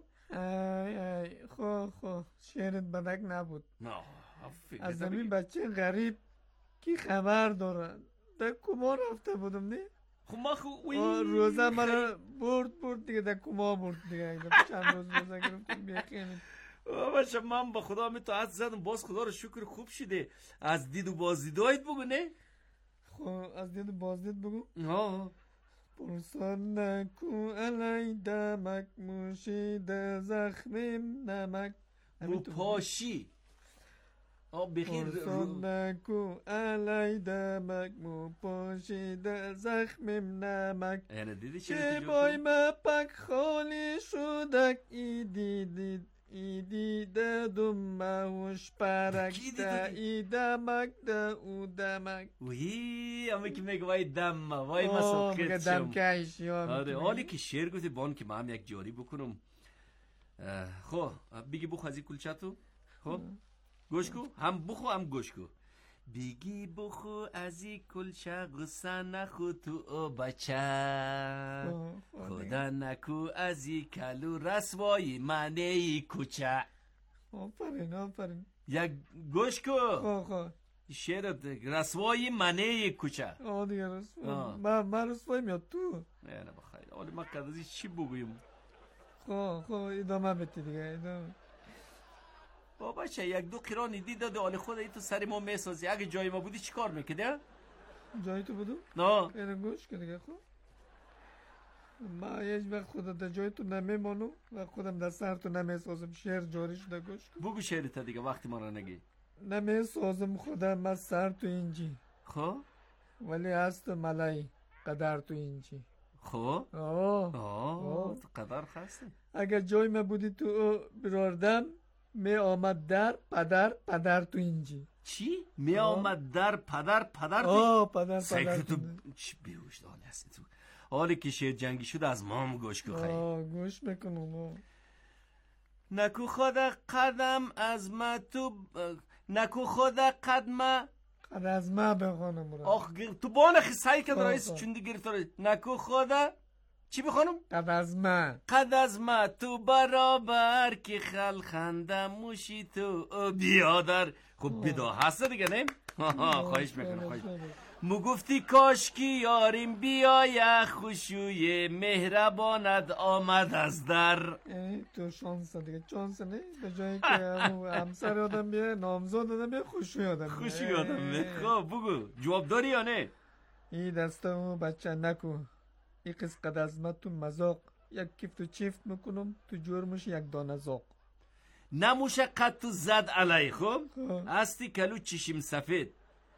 خب شعرت بدک نبود. از همین بچه غریب کی خبر دارن در کما رفته بودم نه؟ خب ما روزه من برد دیگه در کما برد دیگه. چند روز روزه گرفتم بیخیلی. باشه من با خدا می تو حد زدم باز خدا رو شکر خوب شده. از دید و بازدیدایت بگو نه؟ خب از دید و بازدید بگو. پرسان نکو علی دمک موشید زخمیم نمک. رو پاشی پرسان نکو علی دمک مو پاشید زخمیم نمک. که بای مپک خالی شدک ایدی دادم مهوش پرکتا ای دمک دا او دمک. وی همه که میگه وای دم وای مساقیت شم. حالی که شعر گفتی بان که من هم یک جاری بکنم. خب بگی بخو از این کلچه تو. خب گوش کو هم بخو هم گوش کو. بگی بخو از این کلچه غصه نخو تو او بچه. خدا نکو از این کلو رسوایی منه ای کوچه. آفرین یک گوش کو. شعرت رسوایی منه ای کوچه. دیگه رسوایی من رسوایی میاد تو. نه بخیر حالی من قدازی چی بگویم؟ خب ادامه بتی دیگه ادامه. بابا چه یک دو قرانی داده حال خود ای تو سر ما میسازی. اگه جای ما بودی چی کار میکده؟ جای تو بودم؟ نه اینو گوش که دیگه. خب ما هیچ وقت خودت در جای تو نمیمانم و خودم در سر تو نمیسازم. شعر جاری شده گوش کن. بگو شعرت دیگه وقتی ما را نگی. نمیسازم خودم از سر تو اینجی. خب ولی هست ملای قدر تو اینجی. خب قدر خسته. اگر جای ما بودی تو براردم می آمد در پدر تو اینجی. چی؟ می آمد در پدر تو؟ پدر سیکر تو چی بیوشدانی هستی تو؟ حالی که شیر جنگی شد از ما هم گوش بخوری. گوش بکنم. نکو خود قدم از ما نکو خود قدم قد از ما بخونم. آخ تو بانه خیصایی که رئیس چوندی گرفتاره. نکو خود چی بخونم؟ قد از ما تو برابر که خلخنده موشی تو بیادر. خب بیدا هست دیگه نه؟ خواهش میکنم. مو گفتی کاش کی یاریم بیایه خوشوی مهربانت آمد از در. تو شانس دیگه شانس نه به جایی که همسر آدم بیه نامزاد آدم بیه خوشوی آدم بیه. خب بگو جواب داری یا نه؟ این دستمو بچه نکو. این قد از ما تو مزاق یک کیف تو چیفت میکنم تو جرمش یک دانه زاق. نموشه قد تو زد علی. خب هستی کلو چشم سفید.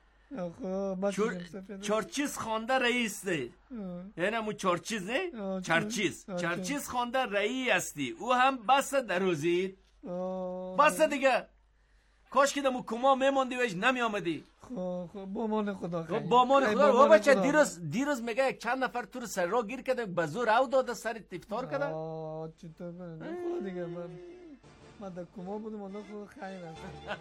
چارچیز خوانده رئیس ده. یعنی همون چارچیز نه؟ چارچیز خوانده رئی هستی. او هم بس دروزید. بس دیگه. کاش که دمو کما میماندی ویش نمی آمدی. بامان خدا خیلی. بامان خدا. و بچه دیروز میگه یک چند نفر تو رو سر را گیر کده بزور او داده سر تفتار کده. چطور کنه خدا دیگه من در کما بودم اون خدا خیلی هست.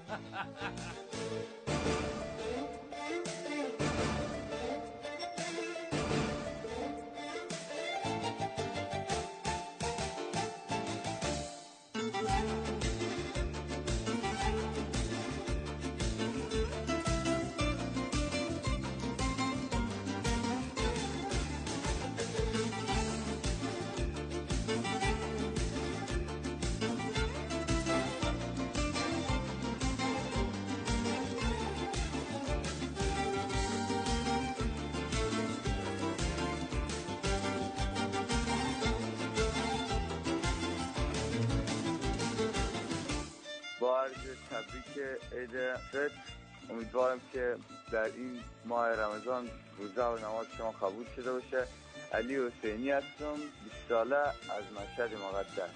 با عرض تبریک عید فطر، امیدوارم که در این ماه رمضان روزه و نماز شما قبول شده باشه. علی حسینی هستم، 20 ساله از مشهد مقدس.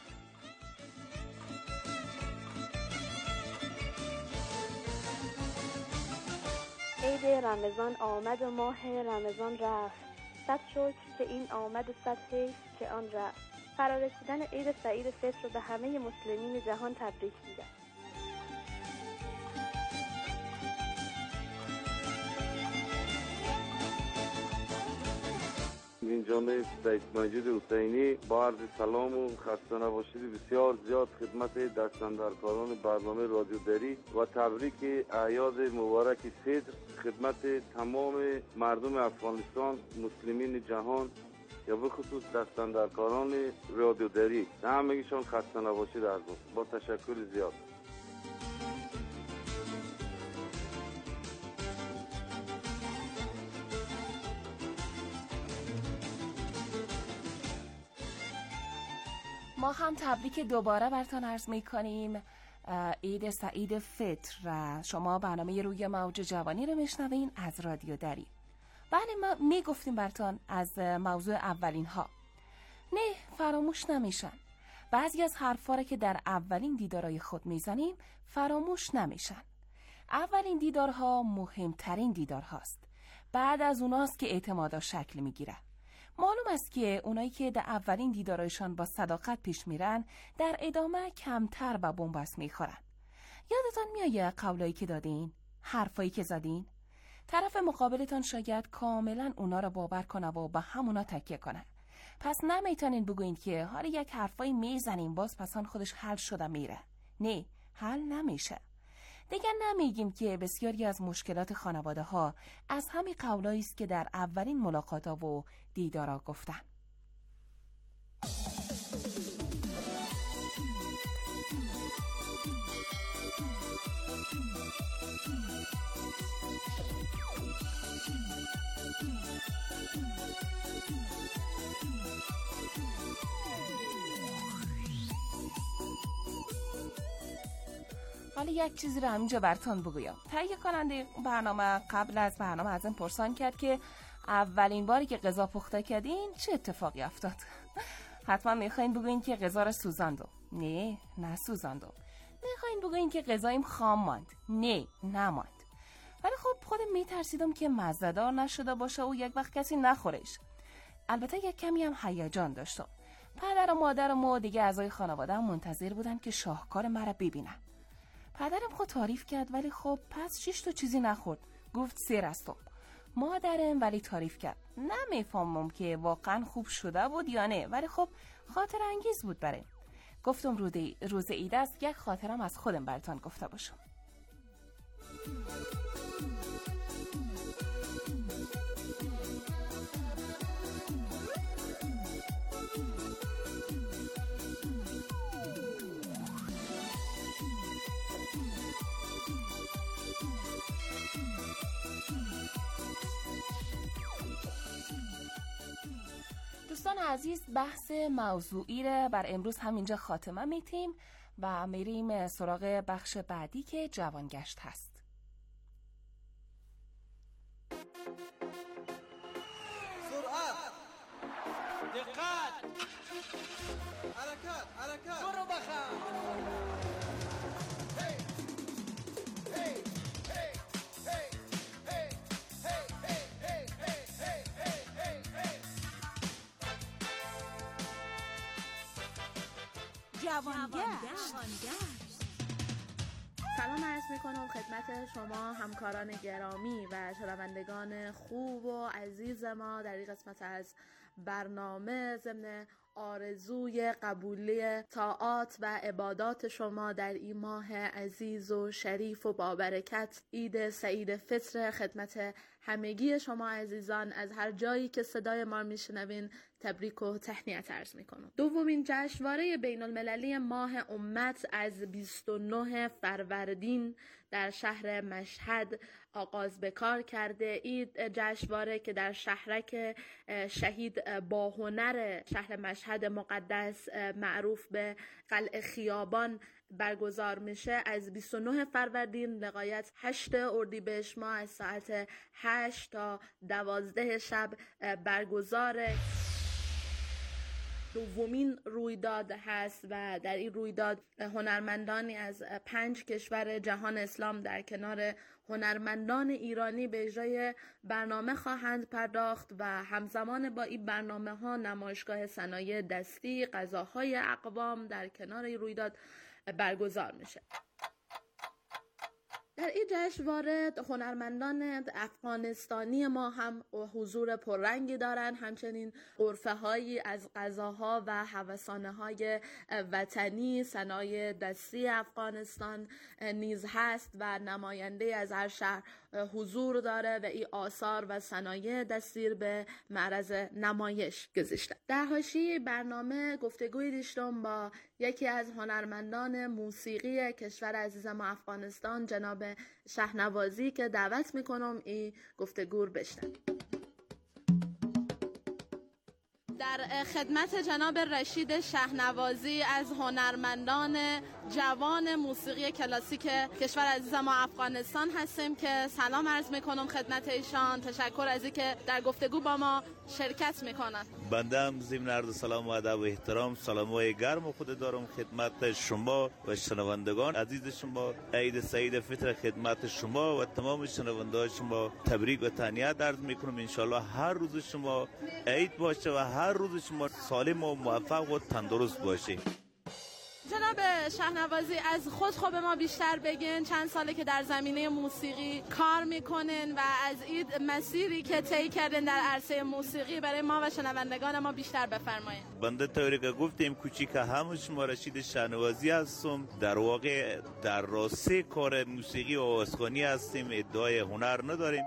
عید رمضان آمد و ماه رمضان رفت. صد شکر که این آمد و صد حیف که آن رفت. فرارسیدن عید سعید فطر رو به همه مسلمین جهان تبریک میگم. این جانب سید مجید حسینی با عرض سلام و خسته نباشید بسیار زیاد خدمت دستاندرکاران برنامه رادیو دری و تبریک اعیاد مبارک فطر خدمت تمام مردم افغانستان، مسلمین جهان یا به خصوص دستاندرکاران رادیو دری. همگیشان خسته نباشید عرضم با تشکر زیاد. ما هم تبریک دوباره براتون عرض میکنیم عید سعید فطر. شما برنامه روی موج جوانی رو میشنوین از رادیو دری. بله ما میگفتیم براتون از موضوع اولین ها. نه فراموش نمیشن. بعضی از حرفا رو که در اولین دیدارهای خود میزنیم فراموش نمیشن. اولین دیدارها مهمترین دیدارهاست. بعد از اوناست که اعتمادا شکل میگیره. معلوم است که اونایی که در اولین دیدارشان با صداقت پیش میرن در ادامه کمتر به بنبست میخورن. یادتان میایه قولایی که دادین؟ حرفایی که زدین؟ طرف مقابلتان شاید کاملا اونا را باور کنه و به همونا تکیه کنه. پس نمیتونین بگوین که حالا یک حرفایی میزنیم باز پسان خودش حل شده میره. نه، حل نمیشه. دیگه نمیگیم که بسیاری از مشکلات خانواده ها از همین قولایی است که در اولین ملاقات ها و دیدارا گفتن. حالا یک چیزی رو همینجا براتون بگویم. تهیه کننده برنامه قبل از برنامه از این پرسان کرد که اولین باری که غذا پخته کردین چه اتفاقی افتاد؟ حتما میخواین بگوین که غذا رو سوزاندم. نه سوزاندم. میخواین بگوین که غذایم خام ماند. نه نماند. ولی خب خودم میترسیدم که مزه‌دار نشده باشه و یک وقت کسی نخورش. البته یک کمی هم هیجان داشتم. پدر و مادرم و دیگه اعضای خانواده‌ام منتظر بودن که شاهکار مرا ببینن. پدرم خود تعریف کرد ولی خب پس 6 تا چیزی نخورد. گفت سیر استم. مادرم ولی تعریف کرد. نمیفهمم که واقعا خوب شده بود یا نه، ولی خب خاطر انگیز بود برام. گفتم روز عید است، یک خاطرم از خودم براتون گفته باشم. دوستان عزیز، بحث موضوعی را بر امروز همینجا خاتمه میتیم و میریم سراغ بخش بعدی که جوانگشت هست. سرعت، دقت، حرکت، برو بخم. سلام عرض میکنم خدمت شما همکاران گرامی و شنوندگان خوب و عزیز ما در این قسمت از برنامه. ضمن آرزوی قبولی طاعات و عبادات شما در این ماه عزیز و شریف و بابرکت عید سعید فطر خدمت همگی شما عزیزان از هر جایی که صدای ما میشنوین تبریک و تهنیت عرض میکنم. دومین جشنواره بین المللی ماه امت از 29 فروردین در شهر مشهد آغاز به کار کرده. این جشنواره که در شهرک شهید باهنر شهر مشهد مقدس معروف به قلعه خیابان برگزار میشه، از 29 فروردین لغایت 8 اردیبهشت ماه از ساعت 8 تا 12 شب برگزاره. دومین رویداد هست و در این رویداد هنرمندانی از 5 کشور جهان اسلام در کنار هنرمندان ایرانی به اجرای برنامه خواهند پرداخت و همزمان با این برنامه ها نمایشگاه صنایع دستی، غذاهای اقوام در کنار این رویداد برگزار میشه. در این جشنواره هنرمندان افغانستانی ما هم حضور پررنگی دارن، همچنین غرفه هایی از غذاها و هوسانه های وطنی صنایع دستی افغانستان نیز هست و نماینده از هر شهر حضور داره و این آثار و صنایع دستی به معرض نمایش گذاشته. در حاشیه برنامه گفتگوی داشتم با یکی از هنرمندان موسیقی کشور عزیز ما افغانستان، جناب شهنوازی، که دعوت میکنم این گفتگو رو بشنوید. در خدمت جناب رشید شهنوازی از هنرمندان جوان موسیقی کلاسیک کشور عزیز ما افغانستان هستیم که سلام عرض میکنم خدمت ایشان. تشکر از اینکه در گفتگو با ما شرکت میکنن. بنده هم ضمن عرض سلام و ادب و احترام سلامای گرم خود دارم خدمت شما و شنوندگان عزیز شما. عید سعید فطر خدمت شما و تمام شنوندگان شما تبریک و تهنیت عرض میکنم. انشالله هر روز شما عید باشه و هر روز شما سالم و موفق و تندرست باشه. جناب شهنوازی، از خود به ما بیشتر بگین. چند ساله که در زمینه موسیقی کار میکنن و از این مسیری که طی کردن در عرصه موسیقی برای ما و شنوندگان ما بیشتر بفرمایید. بنده طوری که گفتیم کوچیک همون شما رشید شهنوازی هستم. در واقع در راسته کار موسیقی و آوازخوانی هستیم، ادعای هنر نداریم.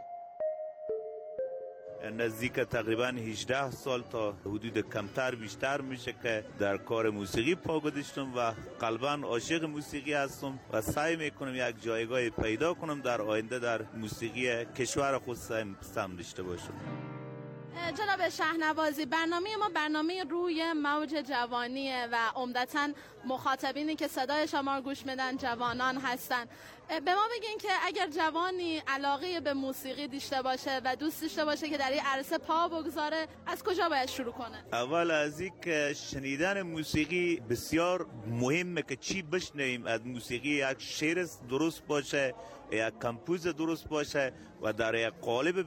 نزدیک تقریبا 18 سال تا حدود کمتر بیشتر میشه که در کار موسیقی پا گذاشتم و قلبا عاشق موسیقی هستم و سعی میکنم یک جایگاه پیدا کنم در آینده در موسیقی کشور خود سهم داشته باشم. جناب شهنوازی، برنامه ما برنامه روی موج جوانیه و عمدتاً مخاطبینی که صدای شما رو گوش میدن جوانان هستن. به ما بگین که اگر جوانی علاقه به موسیقی داشته باشه و دوست داشته باشه که در این عرصه پا بگذاره، از کجا باید شروع کنه؟ اول از این که شنیدن موسیقی بسیار مهمه که چی بشنویم از موسیقی. یک شعر درست باشه، یک کمپوز درست باشه و در یک قالب